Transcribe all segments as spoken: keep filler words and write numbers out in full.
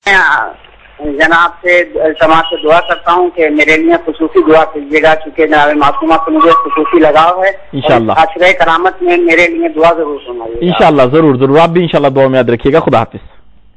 جناب سے سماج سے دعا کرتا ہوں کہ میرے لیے خصوصی دعا کیجیے گا، چونکہ جناب معصومہ سے مجھے خصوصی لگاؤ ہے انشاءاللہ۔ عشرۂ کرامت میں میرے لیے دعا ضرور فرمائیے انشاءاللہ۔ ضرور ضرور، آپ بھی انشاءاللہ دعا میں یاد رکھیے گا۔ خدا حافظ۔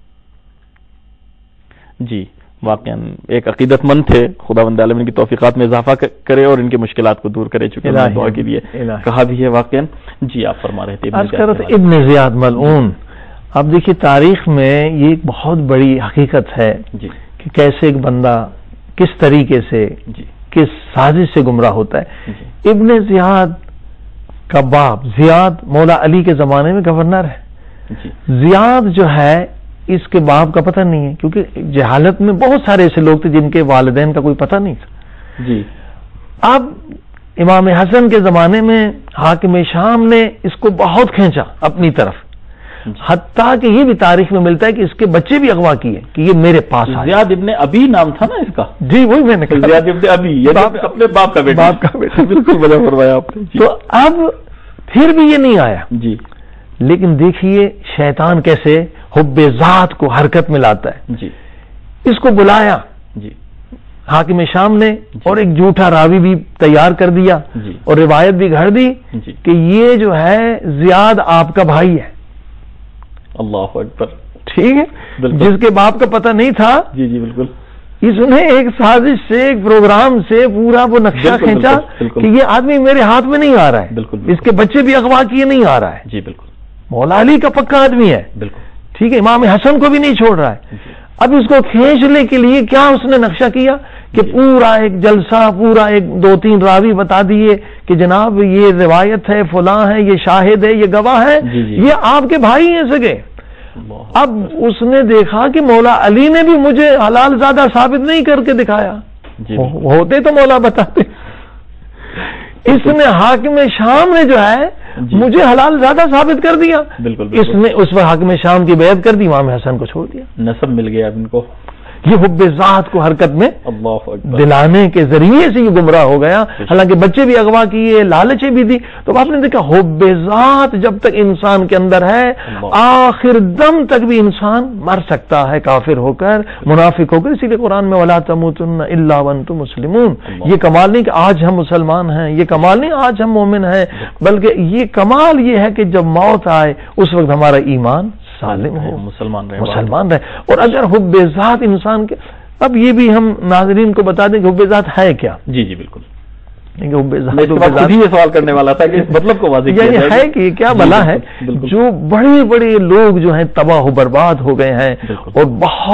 جی واقعا ایک عقیدت مند تھے، خدا بند عالمین کی توفیقات میں اضافہ کرے اور ان کی مشکلات کو دور کرے، چونکہ دعا کے لیے کہا بھی ہے واقعا۔ جی آپ فرما رہے تھے ابن زیاد ملعون۔ اب دیکھیے تاریخ میں یہ ایک بہت بڑی حقیقت ہے جی کہ کیسے ایک بندہ کس طریقے سے جی کس سازش سے گمراہ ہوتا ہے۔ جی ابن زیاد کا باپ زیاد مولا علی کے زمانے میں گورنر ہے۔ جی زیاد جو ہے اس کے باپ کا پتہ نہیں ہے، کیونکہ جہالت میں بہت سارے ایسے لوگ تھے جن کے والدین کا کوئی پتہ نہیں تھا۔ جی اب امام حسن کے زمانے میں حاکم شام نے اس کو بہت کھینچا اپنی طرف، حتیٰ کہ یہ بھی تاریخ میں ملتا ہے کہ اس کے بچے بھی اغوا کیے کہ یہ میرے پاس آئے۔ زیاد ابن ابی نام تھا نا اس کا؟ جی وہی میں نے کہا، زیاد ابن ابی، یعنی اپنے باپ کا بیٹا۔ باپ کا بیٹا، بالکل بڑا فرمایا آپ نے۔ تو اب پھر بھی یہ نہیں آیا، جی لیکن دیکھیے شیطان کیسے حب ذات کو حرکت میں لاتا ہے۔ جی اس کو بلایا جی حاکم شام نے اور ایک جھوٹا راوی بھی تیار کر دیا جی اور روایت بھی گھڑ دی جی کہ یہ جو ہے زیاد آپ کا بھائی ہے۔ اللہ اکبر، ٹھیک ہے، بالکل۔ جس کے باپ کا پتہ نہیں تھا، جی جی بالکل۔ اس نے ایک سازش سے ایک پروگرام سے پورا وہ نقشہ بالکل، کھینچا بالکل، بالکل۔ کہ یہ آدمی میرے ہاتھ میں نہیں آ رہا ہے، بالکل، بالکل۔ اس کے بچے بھی اغوا کیے نہیں آ رہا ہے، جی بالکل مولا علی کا پکا آدمی ہے، بالکل۔ ٹھیک ہے، امام حسن کو بھی نہیں چھوڑ رہا ہے۔ جی اب اس کو کھینچنے کے لیے کیا اس نے نقشہ کیا کہ پورا ایک جلسہ، پورا ایک دو تین راوی بتا دیے کہ جناب یہ روایت ہے، فلاں ہے، یہ شاہد ہے، یہ گواہ ہے، جی جی یہ آپ کے بھائی ہیں سگے۔ اللہ اب اس نے دیکھا کہ مولا علی نے بھی مجھے حلال زیادہ ثابت نہیں کر کے دکھایا، جی ہوتے تو مولا بتاتے۔ اس نے حاکم شام نے جو ہے جی مجھے حلال زیادہ ثابت کر دیا، بالکل اس نے اس وقت حاکم شام کی بیعت کر دی، امام حسن کو چھوڑ دیا۔ نسب مل گیا اب ان کو۔ یہ حب ذات کو حرکت میں اللہ اکبر، دلانے کے ذریعے سے یہ گمراہ ہو گیا، حالانکہ بچے بھی اغوا کیے، لالچیں بھی دی۔ تو آپ نے دیکھا حب ذات جب تک انسان کے اندر ہے آخر دم تک بھی انسان مر سکتا ہے کافر ہو کر، منافق ہو کر۔ اسی لیے قرآن میں وَلَا تَمُوتُنَّ إِلَّا وَأَنْتُمْ مُسْلِمُونَ، یہ کمال نہیں کہ آج ہم مسلمان ہیں، یہ کمال نہیں آج ہم مومن ہیں، بلکہ یہ کمال یہ ہے کہ جب موت آئے اس وقت ہمارا ایمان سالم ہو، مسلمان رہے مسلمان رہے۔ اور اگر حب ذات انسان کے، اب یہ بھی ہم ناظرین کو بتا دیں کہ حب ذات ہے کیا۔ جی جی بالکل، حب ذات میں خود ہی یہ سوال کرنے والا تھا کہ اس مطلب کو واضح کیا یعنی جائے ہے کہ کیا بلا ہے، جو بڑے بڑے لوگ جو ہیں تباہ و برباد ہو گئے ہیں اور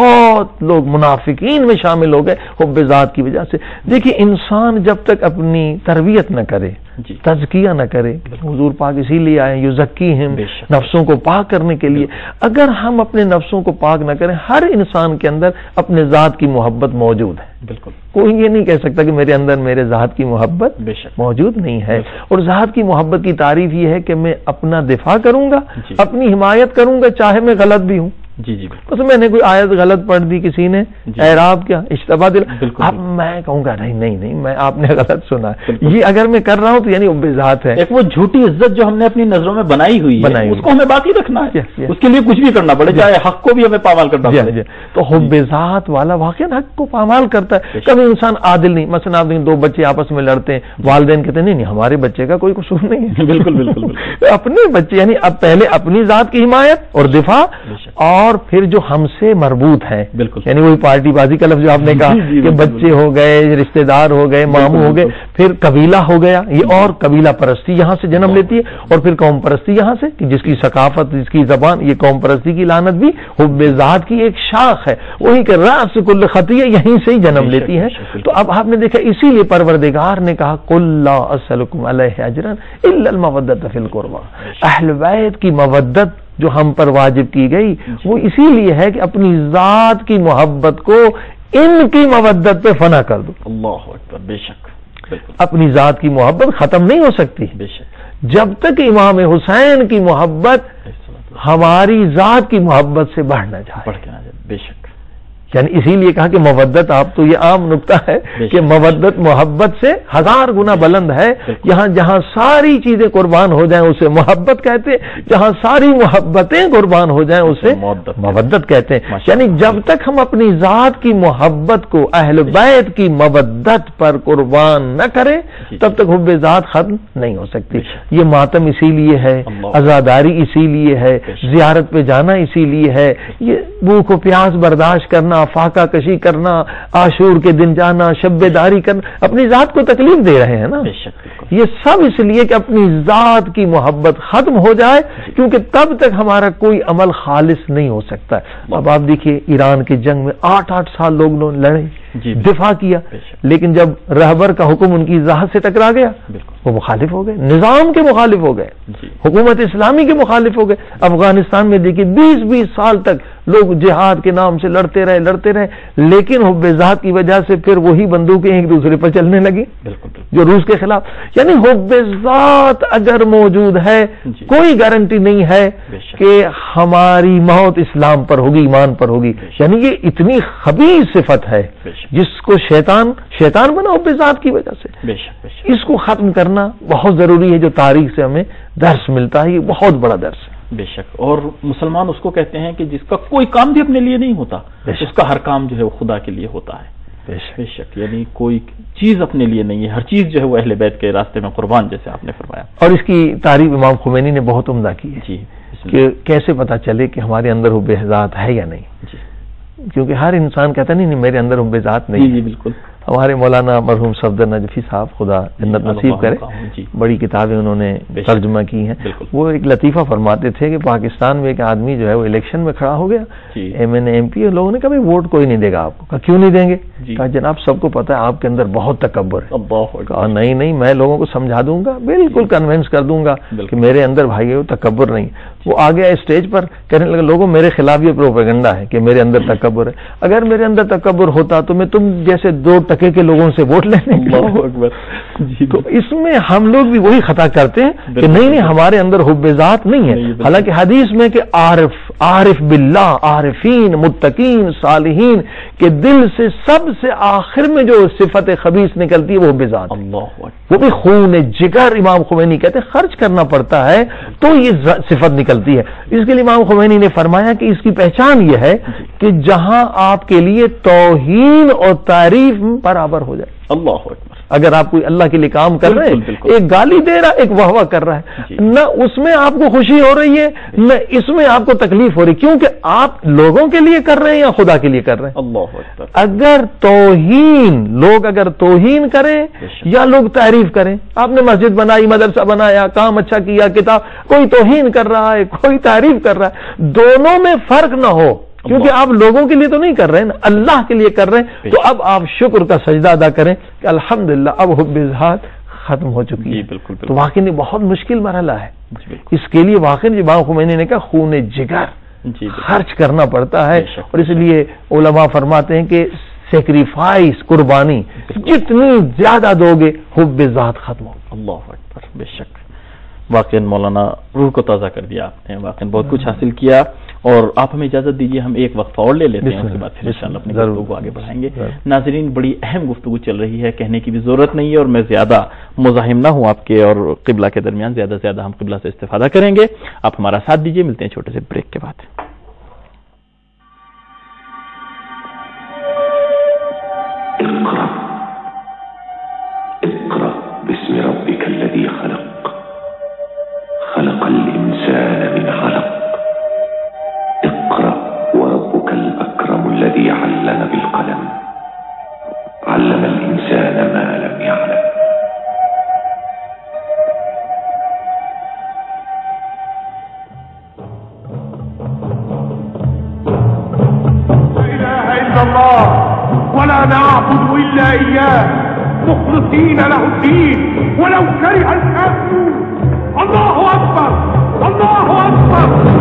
بہت لوگ منافقین میں شامل ہو گئے حب ذات کی وجہ سے۔ دیکھیے انسان جب تک اپنی تربیت نہ کرے، تزکیہ نہ کرے، حضور پاک اسی لیے آئے یزکیہم، نفسوں کو پاک کرنے کے لیے۔ اگر ہم اپنے نفسوں کو پاک نہ کریں، ہر انسان کے اندر اپنے ذات کی محبت موجود ہے، بالکل کوئی یہ نہیں کہہ سکتا کہ میرے اندر میرے ذات کی محبت بے شک موجود نہیں ہے۔ اور ذات کی محبت کی تعریف یہ ہے کہ میں اپنا دفاع کروں گا، اپنی حمایت کروں گا چاہے میں غلط بھی ہوں۔ جی جی بس میں نے کوئی آیت غلط پڑھ دی کسی نے، اعراب کیا اشتباہ دل، بالکل اب میں کہوں گا نہیں نہیں نہیں میں آپ نے غلط سنا ہے، یہ اگر میں کر رہا ہوں تو یعنی حب ذات ہے۔ ایک وہ جھوٹی عزت جو ہم نے اپنی نظروں میں بنائی ہوئی ہے اس کو ہمیں باقی رکھنا ہے، اس کے لیے کچھ بھی کرنا پڑے، چاہے حق کو بھی ہمیں پامال کرنا پڑے۔ تو حب ذات والا واقعا حق کو پامال کرتا ہے۔ کبھی انسان عادل نہیں، مثلا آپ دو بچے آپس میں لڑتے ہیں، والدین کہتے ہیں نہیں نہیں ہمارے بچے کا کوئی قصور نہیں ہے، بالکل بالکل اپنے بچے، یعنی اب پہلے اپنی ذات کی حمایت اور دفاع، اور پھر جو ہم سے مربوط ہے، بالکل یعنی وہی پارٹی بازی کا لفظ جو آپ نے کہا کہ بچے ہو گئے، رشتہ دار ہو گئے، ماموں ہو گئے، پھر قبیلہ ہو گیا، یہ اور قبیلہ پرستی یہاں سے جنم لیتی ہے، اور پھر قوم پرستی یہاں سے کہ جس کی ثقافت، جس کی زبان، یہ قوم پرستی کی لعنت بھی حب ذات کی ایک شاخ ہے، وہی کہ رأس کل خطیہ یہیں سے ہی جنم لیتی ہے۔ تو اب آپ نے دیکھا اسی لیے پروردگار نے کہا قل لا اسألکم علیہ اجرا الا المودۃ فی القربى، اہل بیت کی مودت جو ہم پر واجب کی گئی وہ اسی لیے ہے کہ اپنی ذات کی محبت کو ان کی مودت پہ فنا کر دو۔ اللہ اکبر، بے شک اپنی ذات کی محبت ختم نہیں ہو سکتی بے شک جب تک امام حسین کی محبت ہماری ذات کی محبت سے بڑھ نہ جائے، بڑھ کے نہ جائے، بے شک یعنی اسی لیے کہا کہ مودت، آپ تو یہ عام نکتہ ہے کہ مودت محبت سے ہزار گنا بلند ہے. یہاں جہاں ساری چیزیں قربان ہو جائیں اسے محبت کہتے ہیں، جہاں ساری محبتیں قربان ہو جائیں اسے مودت کہتے ہیں. یعنی جب تک ہم اپنی ذات کی محبت کو اہل بیت کی مودت پر قربان نہ کریں تب تک حب ذات ختم نہیں ہو سکتی. یہ ماتم اسی لیے ہے، عزاداری اسی لیے ہے، زیارت پہ جانا اسی لیے ہے، یہ بھوک و پیاس برداشت کرنا، فاقہ کشی کرنا، عاشور کے دن جانا، شب داری کرنا، اپنی ذات کو تکلیف دے رہے ہیں نا. یہ سب اس لیے کہ اپنی ذات کی محبت ختم ہو جائے، کیونکہ تب تک ہمارا کوئی عمل خالص نہیں ہو سکتا. اب آپ دیکھیے ایران کی جنگ میں آٹھ آٹھ سال لوگ لڑے، دفاع کیا، لیکن جب رہبر کا حکم ان کی ذات سے ٹکرا گیا وہ مخالف ہو گئے، نظام کے مخالف ہو گئے، حکومت اسلامی کے مخالف ہو گئے. افغانستان میں دیکھیے بیس بیس سال تک لوگ جہاد کے نام سے لڑتے رہے لڑتے رہے لیکن حب ذات کی وجہ سے پھر وہی بندوقیں ایک دوسرے پر چلنے لگی جو روس کے خلاف. یعنی حب ذات اگر موجود ہے کوئی گارنٹی نہیں ہے کہ ہماری موت اسلام پر ہوگی، ایمان پر ہوگی. یعنی یہ اتنی خبیث صفت ہے جس کو شیطان شیطان بنا حب ذات کی وجہ سے. اس کو ختم کرنا بہت ضروری ہے، جو تاریخ سے ہمیں درس ملتا ہے، یہ بہت بڑا درس ہے. بے شک. اور مسلمان اس کو کہتے ہیں کہ جس کا کوئی کام بھی اپنے لیے نہیں ہوتا، اس کا ہر کام جو ہے وہ خدا کے لیے ہوتا ہے. بے شک. یعنی کوئی چیز اپنے لیے نہیں ہے، ہر چیز جو ہے وہ اہل بیت کے راستے میں قربان، جیسے آپ نے فرمایا. اور اس کی تعریف امام خمینی نے بہت عمدہ کی ہے جی، کہ کیسے پتا چلے کہ ہمارے اندر حب ذات ہے یا نہیں جی. کیونکہ ہر انسان کہتا نہیں نہیں میرے اندر حب ذات نہیں. جی بالکل. ہمارے مولانا مرحوم صفدر نجفی صاحب خدا جنت نصیب کرے، بڑی کتابیں انہوں نے ترجمہ کی ہیں. وہ ایک لطیفہ فرماتے تھے کہ پاکستان میں ایک آدمی جو ہے وہ الیکشن میں کھڑا ہو گیا، ایم این ایم پی، لوگوں نے کہا بھائی ووٹ کوئی نہیں دے گا آپ کو. کہا کیوں نہیں دیں گے؟ کہا جناب سب کو پتا ہے آپ کے اندر بہت تکبر ہے. کہا نہیں نہیں میں لوگوں کو سمجھا دوں گا، بالکل کنونس کر دوں گا کہ میرے اندر بھائی وہ تکبر نہیں. وہ آ گیا اسٹیج پر کہنے لگا لوگوں میرے خلاف یہ پروپیگنڈا ہے کہ میرے اندر تکبر ہے. اگر میرے اندر تکبر ہوتا تو میں تم جیسے دو ٹکے کے لوگوں سے ووٹ لینے جی. تو اس میں ہم لوگ بھی وہی خطا کرتے ہیں کہ نہیں نہیں ہمارے اندر حب ذات نہیں ہے. حالانکہ حدیث میں کہ عارف عارف باللہ، عارفین، متقین، صالحین کے دل سے سب سے آخر میں جو صفت خبیث نکلتی ہے وہ حب ذات، وہ بھی خون جگر. امام خمینی کہتے ہیں خرچ کرنا پڑتا ہے تو یہ صفت نکلتی ہے. اس کے لیے امام خمینی نے فرمایا کہ اس کی پہچان یہ ہے کہ جہاں آپ کے لیے توہین اور تعریف برابر ہو جائے. اللہ اکبر. اگر آپ کوئی اللہ کے لیے کام کر رہے ہیں، ایک گالی دے رہا ایک واہ واہ کر رہا ہے، نہ اس میں آپ کو خوشی ہو رہی ہے نہ اس میں آپ کو تکلیف ہو رہی، کیونکہ آپ لوگوں کے لیے کر رہے ہیں یا خدا کے لیے کر رہے ہیں. اللہ اکبر. اگر توہین لوگ اگر توہین کریں یا لوگ تعریف کریں، آپ نے مسجد بنائی، مدرسہ بنایا، کام اچھا کیا، کتاب، کوئی توہین کر رہا ہے کوئی تعریف کر رہا ہے، دونوں میں فرق نہ ہو، کیونکہ آپ لوگوں کے لیے تو نہیں کر رہے ہیں، اللہ کے لیے کر رہے ہیں. تو اب آپ شکر کا سجدہ ادا کریں کہ الحمدللہ اب حب ذات ختم ہو چکی ہے. تو واقعی بہت مشکل مرحلہ ہے. اس کے لیے واقعی امام خمینی نے کہا خون جگر خرچ کرنا پڑتا ہے. اور اس لیے علماء فرماتے ہیں کہ سیکریفائس، قربانی جتنی زیادہ دو گے حب ذات ختم ہو. اللہ اکبر. بے شک. واقعی مولانا روح کو تازہ کر دیا آپ نے، واقعی بہت کچھ حاصل کیا. اور آپ ہمیں اجازت دیجیے ہم ایک وقفہ اور لے لیتے ہیں، اس کے بعد پھر انشاءاللہ اپنی گفتگو کو آگے بڑھائیں گے. ناظرین بڑی اہم گفتگو چل رہی ہے، کہنے کی بھی ضرورت نہیں ہے اور میں زیادہ مزاحم نہ ہوں آپ کے اور قبلہ کے درمیان، زیادہ سے زیادہ ہم قبلہ سے استفادہ کریں گے. آپ ہمارا ساتھ دیجیے، ملتے ہیں چھوٹے سے بریک کے بعد. خلق الإنسان من علق. اقرأ وربك الأكرم الذي علم بالقلم علم الإنسان ما لم يعلم. لا إله إلا الله ولا نعبد إلا إياه مخلصين له الدين ولو كره الكافرون. الله أكبر الله أكبر.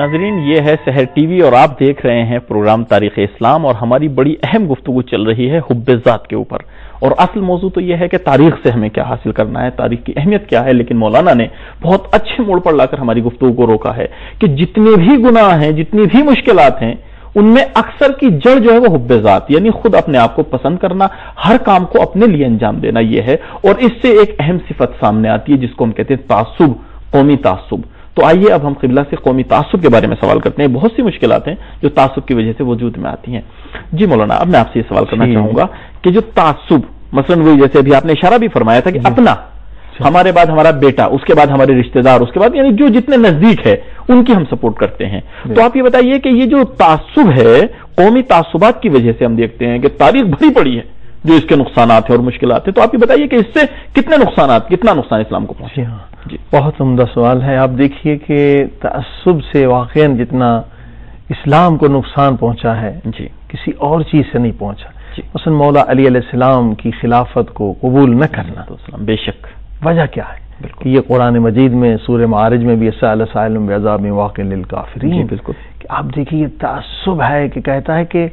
ناظرین، یہ ہے سحر ٹی وی اور آپ دیکھ رہے ہیں پروگرام تاریخ اسلام، اور ہماری بڑی اہم گفتگو چل رہی ہے حب ذات کے اوپر، اور اصل موضوع تو یہ ہے کہ تاریخ سے ہمیں کیا حاصل کرنا ہے، تاریخ کی اہمیت کیا ہے۔ لیکن مولانا نے بہت اچھے موڑ پر لا کر ہماری گفتگو کو روکا ہے کہ جتنے بھی گناہ ہیں، جتنی بھی مشکلات ہیں، ان میں اکثر کی جڑ جو ہے وہ حب ذات، یعنی خود اپنے آپ کو پسند کرنا، ہر کام کو اپنے لیے انجام دینا یہ ہے۔ اور اس سے ایک اہم صفت سامنے آتی ہے جس کو ہم کہتے ہیں تعصب، قومی تعصب۔ تو آئیے اب ہم قبلہ سے قومی تعصب کے بارے میں سوال کرتے ہیں۔ بہت سی مشکلات ہیں جو تعصب کی وجہ سے وجود میں آتی ہیں۔ جی مولانا، اب میں آپ سے یہ سوال کرنا چاہوں گا کہ جو تعصب، مثلاً وہی جیسے ابھی آپ نے اشارہ بھی فرمایا تھا کہ اپنا، ہمارے بعد ہمارا بیٹا، اس کے بعد ہمارے رشتہ دار، اس کے بعد یعنی جو جتنے نزدیک ہے ان کی ہم سپورٹ کرتے ہیں۔ تو آپ یہ بتائیے کہ یہ جو تعصب ہے، قومی تعصبات کی وجہ سے ہم دیکھتے ہیں کہ تاریخ بھری پڑی ہے جو اس کے نقصانات ہیں اور مشکلات ہیں، تو آپ یہ بتائیے کہ اس سے کتنے نقصانات، کتنا نقصان اسلام کو پہنچے؟ جی بہت عمدہ سوال ہے۔ آپ دیکھیے کہ تعصب سے واقعاً جتنا اسلام کو نقصان پہنچا ہے جی کسی اور چیز سے نہیں پہنچا۔ مثلا مولا علی علیہ السلام کی خلافت کو قبول نہ کرنا، بے شک وجہ کیا ہے؟ بالکل یہ قرآن مجید میں سورہ معارج میں بھی سأل سائل بعذاب واقع للکافرین، بالکل کہ آپ دیکھیے یہ تعصب ہے کہ کہتا ہے کہ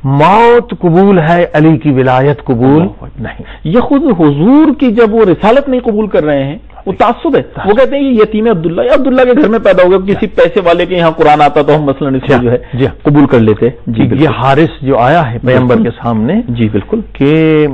موت قبول ہے، علی کی ولایت قبول نہیں۔ یہ خود حضور کی جب وہ رسالت نہیں قبول کر رہے ہیں وہ تعصب ہے۔ وہ کہتے ہیں یہ یتیم عبداللہ، یا عبداللہ کے گھر میں پیدا ہو گیا، کسی پیسے والے کے یہاں قرآن آتا تو ہم مثلاً اس کو جو ہے قبول کر لیتے۔ جی یہ حارث جو آیا ہے پیغمبر کے سامنے، جی بالکل، کہ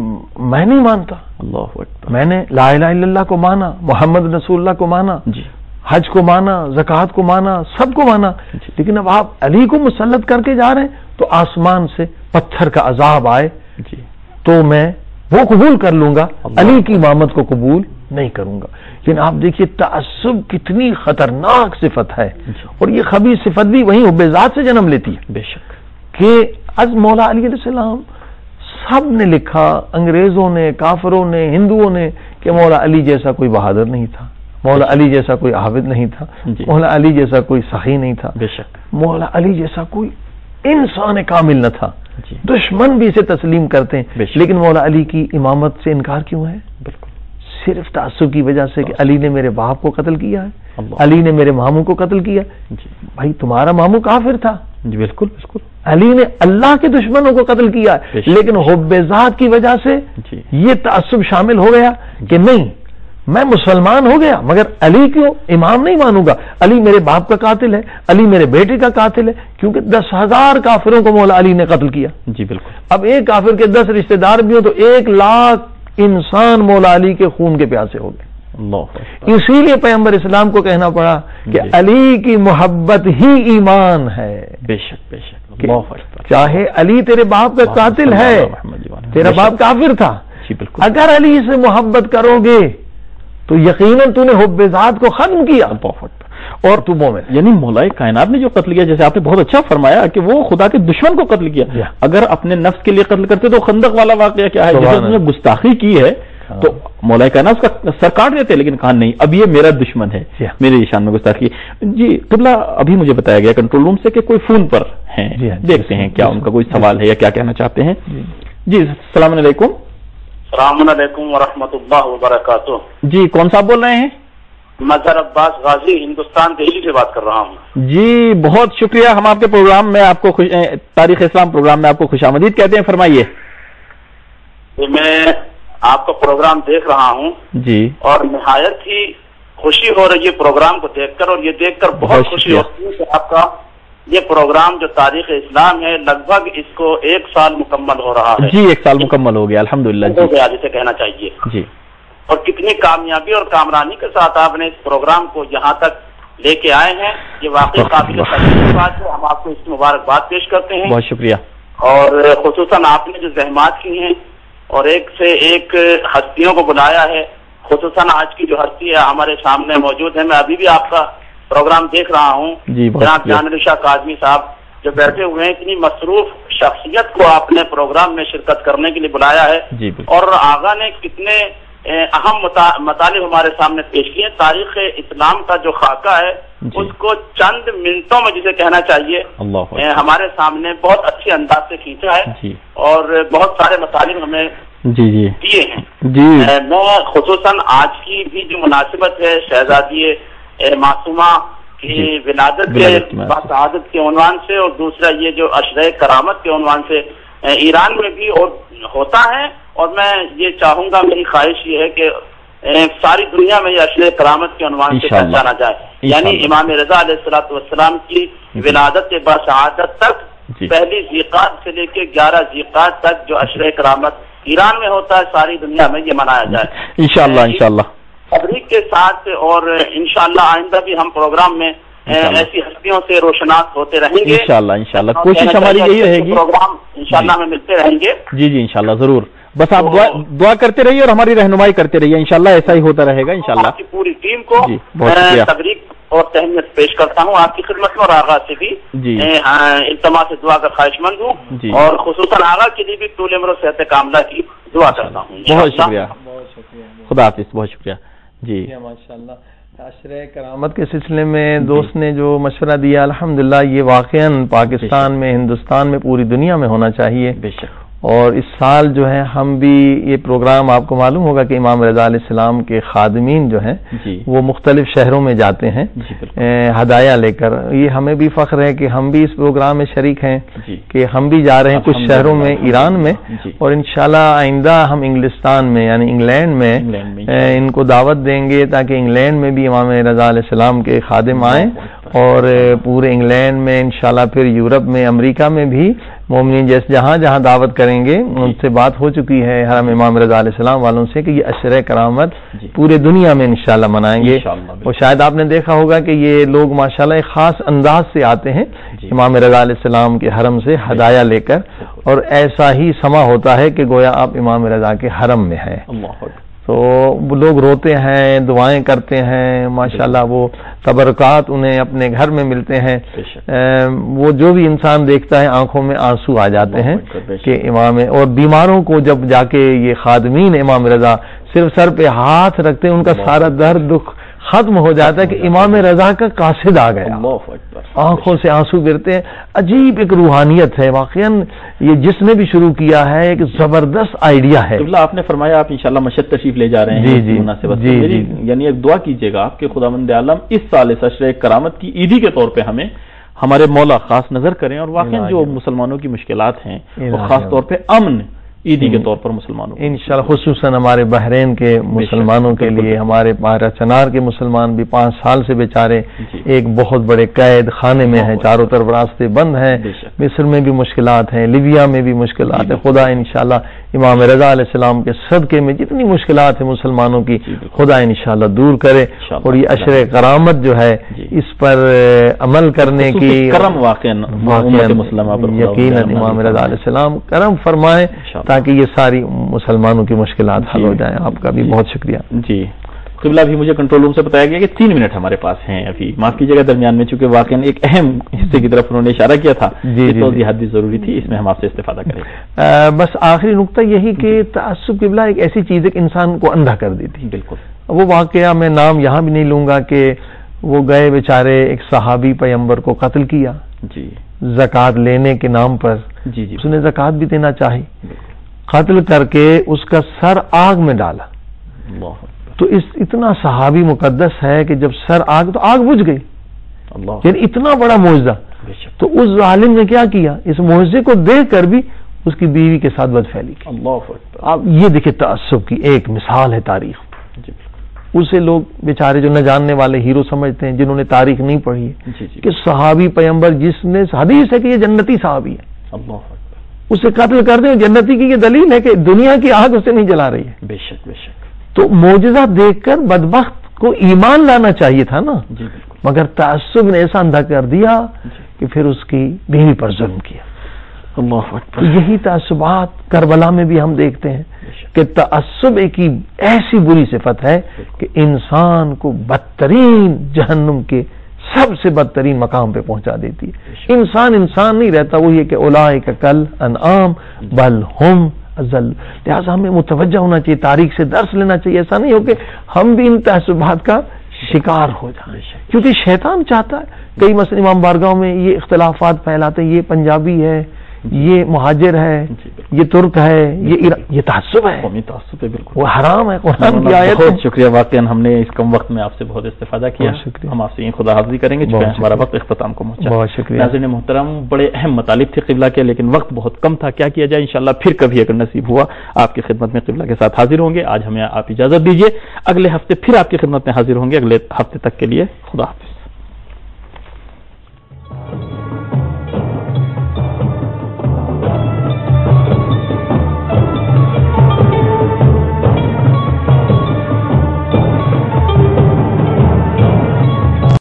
میں نہیں مانتا، اللہ اکبر، میں نے لا الہ الا اللہ کو مانا، محمد رسول اللہ کو مانا، جی حج کو مانا، زکوٰۃ کو مانا، سب کو مانا، لیکن اب آپ علی کو مسلط کر کے جا رہے ہیں تو آسمان سے پتھر کا عذاب آئے جی تو میں وہ قبول کر لوں گا، علی کی امامت کو قبول نہیں کروں گا۔ لیکن آپ دیکھیے تعصب کتنی خطرناک صفت ہے، اور یہ خبیث صفت بھی وہیں حب ذات سے جنم لیتی ہے۔ بے شک کہ از مولا علی علیہ السلام سب نے لکھا، انگریزوں نے، کافروں نے، ہندوؤں نے، کہ مولا علی جیسا کوئی بہادر نہیں تھا، مولا علی جیسا کوئی عابد نہیں تھا، مولا علی جیسا کوئی سخی نہیں تھا، بے شک مولا علی جیسا کوئی انسان کامل نہ تھا۔ دشمن بھی اسے تسلیم کرتے ہیں، لیکن مولا علی کی امامت سے انکار کیوں ہے؟ بالکل صرف تعصب کی وجہ سے کہ علی نے میرے باپ کو قتل کیا ہے، علی نے میرے ماموں کو قتل کیا۔ بھائی تمہارا ماموں کافر تھا، جی بالکل بالکل، علی نے اللہ کے دشمنوں کو قتل کیا ہے، لیکن حب ذات کی وجہ سے یہ تعصب شامل ہو گیا کہ نہیں میں مسلمان ہو گیا مگر علی کو امام نہیں مانوں گا، علی میرے باپ کا قاتل ہے، علی میرے بیٹے کا قاتل ہے، کیونکہ دس ہزار کافروں کو مولا علی نے قتل کیا۔ جی بالکل، اب ایک کافر کے دس رشتہ دار بھی ہوں تو ایک لاکھ انسان مولا علی کے خون کے پیاسے ہو گئے۔ اسی لیے پیغمبر اسلام کو کہنا پڑا کہ علی کی محبت ہی ایمان ہے۔ بے شک بے شک، چاہے علی تیرے باپ کا قاتل ہے، تیرا باپ کافر تھا، اگر علی سے محبت کرو گے تو یقیناً تو نے حب ذات کو ختم کیا اور تو مومن۔ یعنی مولا کائنات نے جو قتل کیا، جیسے آپ نے بہت اچھا فرمایا کہ وہ خدا کے دشمن کو قتل کیا، اگر اپنے نفس کے لیے قتل کرتے تو خندق والا واقعہ کیا ہے، جیسے انہوں نے گستاخی کی ہے تو مولا کائنات اس کا سر کاٹ دیتے، لیکن کہا نہیں اب یہ میرا دشمن ہے، میرے شان میں گستاخی۔ جی قبلہ ابھی مجھے بتایا گیا کنٹرول روم سے کہ کوئی فون پر ہیں، دیکھتے ہیں کیا ان کا کوئی سوال ہے یا کیا کہنا چاہتے ہیں۔ جی السلام علیکم۔ السلام علیکم ورحمۃ اللہ وبرکاتہ۔ جی کون صاحب بول رہے ہیں؟ مظہر عباس غازی، ہندوستان دہلی سے بات کر رہا ہوں۔ جی بہت شکریہ، ہم آپ کے پروگرام میں آپ کو تاریخ اسلام پروگرام میں آپ کو خوش آمدید کہتے ہیں، فرمائیے۔ میں آپ کا پروگرام دیکھ رہا ہوں جی، اور نہایت ہی خوشی ہو رہی ہے پروگرام کو دیکھ کر، اور یہ دیکھ کر بہت خوشی ہوتی ہے کہ آپ کا یہ پروگرام جو تاریخ اسلام ہے لگ بھگ اس کو ایک سال مکمل ہو رہا ہے۔ جی ایک سال مکمل ہو گیا الحمدللہ، ہو گیا جسے کہنا چاہیے جی۔ اور کتنی کامیابی اور کامرانی کے ساتھ آپ نے اس پروگرام کو یہاں تک لے کے آئے ہیں، یہ واقعی قابل تعریف بات ہے، ہم آپ کو اس کی مبارکباد پیش کرتے ہیں۔ بہت شکریہ۔ اور خصوصاً آپ نے جو زحمات کی ہیں اور ایک سے ایک ہستیوں کو بلایا ہے، خصوصاً آج کی جو ہستی ہے ہمارے سامنے موجود ہے، میں ابھی بھی آپ کا پروگرام دیکھ رہا ہوں، جناب جان علی شاہ کاظمی صاحب جو بیٹھے ہوئے ہیں، اتنی مصروف شخصیت کو آپ نے پروگرام میں شرکت کرنے کے لیے بلایا ہے، اور آغا نے کتنے اہم مطالب ہمارے سامنے پیش کیے ہیں۔ تاریخ اسلام کا جو خاکہ ہے اس کو چند منٹوں میں جسے کہنا چاہیے ہمارے سامنے بہت اچھے انداز سے کھینچا ہے، اور بہت سارے مطالب ہمیں جی جی دیے ہیں۔ جی میں خصوصاً آج کی بھی جو مناسبت ہے شہزادی معصومہ کہ ولادت کے باسعادت کے عنوان سے، اور دوسرا یہ جو عشرہ کرامت کے عنوان سے ایران میں بھی اور ہوتا ہے، اور میں یہ چاہوں گا، میری خواہش یہ ہے کہ ساری دنیا میں یہ عشرہ کرامت کے عنوان سے پہچانا جائے، یعنی امام رضا علیہ الصلوۃ والسلام کی ولادت باسعادت تک پہلی ذیقات سے لے کے گیارہ ذیقات تک جو عشرہ کرامت ایران میں ہوتا ہے، ساری دنیا میں یہ منایا جائے انشاءاللہ انشاءاللہ تبریک کے ساتھ، اور انشاءاللہ آئندہ بھی ہم پروگرام میں ایسی ہستیوں سے روشناس ہوتے رہیں گے انشاءاللہ انشاءاللہ کوشش ہماری یہی رہے گی، پروگرام انشاءاللہ میں ملتے رہیں گے۔ جی جی انشاءاللہ ضرور، بس آپ دعا دعا کرتے رہیے اور ہماری رہنمائی کرتے رہیے، انشاءاللہ ایسا ہی ہوتا رہے گا انشاءاللہ۔ آپ کی پوری ٹیم کو تبریک اور تہنیت پیش کرتا ہوں، آپ کی خدمت میں، اور آغا سے بھی التماس سے دعا کا خواہش مند ہوں، اور خصوصاً آغا کے لیے بھی طول عمر و صحت کاملہ کی دعا کرتا ہوں۔ بہت شکریہ، خدا حافظ، بہت شکریہ۔ جی ماشاء اللہ، عشرہ کرامت کے سلسلے میں دوست نے جو مشورہ دیا، الحمدللہ یہ واقعاً پاکستان میں، ہندوستان میں، پوری دنیا میں ہونا چاہیے، بے شک۔ اور اس سال جو ہے ہم بھی یہ پروگرام، آپ کو معلوم ہوگا کہ امام رضا علیہ السلام کے خادمین جو ہیں جی وہ مختلف شہروں میں جاتے ہیں ہدایہ لے کر، یہ ہمیں بھی فخر ہے کہ ہم بھی اس پروگرام میں شریک ہیں، جی کہ ہم بھی جا رہے ہیں کچھ شہروں میں ایران میں، جی اور انشاءاللہ آئندہ ہم انگلستان میں یعنی انگلینڈ میں ان کو دعوت دیں گے تاکہ انگلینڈ میں بھی امام رضا علیہ السلام کے خادم آئیں، اور پورے انگلینڈ میں انشاءاللہ پھر یورپ میں، امریکہ میں بھی مومنین جیسے جہاں جہاں دعوت کریں گے، ان سے بات ہو چکی ہے حرم امام رضا علیہ السلام والوں سے کہ یہ عشرہ کرامت پورے دنیا میں انشاءاللہ منائیں گے، اور شاید آپ نے دیکھا ہوگا کہ یہ لوگ ماشاءاللہ ایک خاص انداز سے آتے ہیں امام رضا علیہ السلام کے حرم سے ہدایہ لے کر، اور ایسا ہی سما ہوتا ہے کہ گویا آپ امام رضا کے حرم میں ہیں، تو لوگ روتے ہیں، دعائیں کرتے ہیں، ماشاءاللہ وہ تبرکات انہیں اپنے گھر میں ملتے ہیں، وہ جو بھی انسان دیکھتا ہے آنکھوں میں آنسو آ جاتے ہیں کہ امام، اور بیماروں کو جب جا کے یہ خادمین امام رضا صرف سر پہ ہاتھ رکھتے ہیں، ان کا سارا درد دکھ ختم ہو جاتا ہے کہ امام رضا کا قاصد آ گیا، آنکھوں سے آنسو گرتے ہیں۔ عجیب ایک روحانیت ہے، واقعاً یہ جس نے بھی شروع کیا ہے ایک زبردست آئیڈیا ہے۔ آپ نے فرمایا آپ انشاءاللہ مشہد تشریف لے جا رہے ہیں، جی جی جی جی یعنی ایک دعا کیجیے گا آپ کے خداوند عالم اس سال اس عشرہ کرامت کی عیدی کے طور پہ ہمیں ہمارے مولا خاص نظر کریں، اور واقعاً جو مسلمانوں کی مشکلات ہیں اور خاص طور پہ امن عیدی کے طور پر مسلمانوں انشاءاللہ، خصوصاً ہمارے بحرین کے مسلمانوں کے لیے، ہمارے پارا چنار کے مسلمان بھی پانچ سال سے بیچارے ایک بہت بڑے قید خانے میں ہیں، چاروں طرف راستے بند ہیں، مصر میں بھی مشکلات ہیں، لیبیا میں بھی مشکلات ہیں، خدا انشاءاللہ امام رضا علیہ السلام کے صدقے میں جتنی مشکلات ہیں مسلمانوں کی خدا انشاءاللہ دور کرے، اور یہ عشرہ کرامت جو ہے اس پر عمل کرنے کی کرم واقعاً یقیناً امام رضا علیہ السلام کرم فرمائے تاکہ یہ ساری مسلمانوں کی مشکلات حل ہو جائیں۔ آپ کا بھی بہت شکریہ۔ جی قبلہ بھی مجھے کنٹرول روم سے بتایا گیا کہ تین منٹ ہمارے پاس ہیں ابھی، معاف کیجیے گا درمیان میں، چونکہ واقعاً ایک اہم حصے کی طرف انہوں نے اشارہ کیا تھا، توضیحات بھی ضروری تھی، اس میں ہم آپ سے استفادہ کریں۔ بس آخری نقطہ یہی کہ تعصب قبلہ ایک ایسی چیز ہے کہ انسان کو اندھا کر دیتی ہے۔ بالکل، وہ واقعہ میں نام یہاں بھی نہیں لوں گا کہ وہ گئے بیچارے ایک صحابی پیغمبر کو قتل کیا، جی زکوٰۃ لینے کے نام پر، جی جی اس نے زکوٰۃ بھی دینا چاہی، قتل کر کے اس کا سر آگ میں ڈالا، تو اس اتنا صحابی مقدس ہے کہ جب سر آگ تو آگ بجھ گئی، یعنی اتنا بڑا معجزہ، تو اس ظالم نے کیا کیا، اس معجزے کو دیکھ کر بھی اس کی بیوی کے ساتھ بدفعلی کی۔ آپ یہ دیکھیں تعصب کی ایک مثال ہے تاریخ، اسے لوگ بیچارے جو نہ جاننے والے ہیرو سمجھتے ہیں، جنہوں نے تاریخ نہیں پڑھی ہے، کہ صحابی پیغمبر جس نے، حدیث ہے کہ یہ جنتی صحابی ہے، اسے قتل کر دیں، جنتی کی یہ دلیل ہے کہ دنیا کی آگ اسے نہیں جلا رہی ہے۔ بے شک بے شک، تو معجزہ دیکھ کر بدبخت کو ایمان لانا چاہیے تھا نا، مگر تعصب نے ایسا اندھا کر دیا کہ پھر اس کی بیوی پر ظلم کیا۔ یہی تعصبات کربلا میں بھی ہم دیکھتے ہیں کہ تعصب ایک ایسی بری صفت ہے کہ انسان کو بدترین جہنم کے سب سے بدترین مقام پہ پہنچا دیتی ہے۔ انسان انسان نہیں رہتا، وہ یہ کہ اولئک کل انعام بل ہم اضل۔ لہٰذا ہمیں متوجہ ہونا چاہیے، تاریخ سے درس لینا چاہیے، ایسا نہیں ہو کہ ہم بھی ان تعصبات کا شکار ہو جائیں، کیونکہ شیطان چاہتا ہے۔ کئی مثلا امام بارگاہوں میں یہ اختلافات پھیلاتے ہیں، یہ پنجابی ہے، یہ مہاجر ہے، یہ ترک ہے، یہ یہ تعصب ہے، قومی تعصب ہے، بالکل وہ حرام ہے، قرآن کی آیت ہے۔ بہت شکریہ، واقعا ہم نے اس کم وقت میں آپ سے بہت استفادہ کیا، ہم آپ سے یہ خدا حافظی کریں گے چونکہ ہمارا وقت اختتام کو پہنچا۔ بہت شکریہ ناظرین محترم، بڑے اہم مطالب تھے قبلہ کے، لیکن وقت بہت کم تھا، کیا کیا جائے، انشاءاللہ پھر کبھی اگر نصیب ہوا آپ کی خدمت میں قبلہ کے ساتھ حاضر ہوں گے۔ آج ہمیں آپ اجازت دیجیے، اگلے ہفتے پھر آپ کی خدمت میں حاضر ہوں گے، اگلے ہفتے تک کے لیے خدا حافظ۔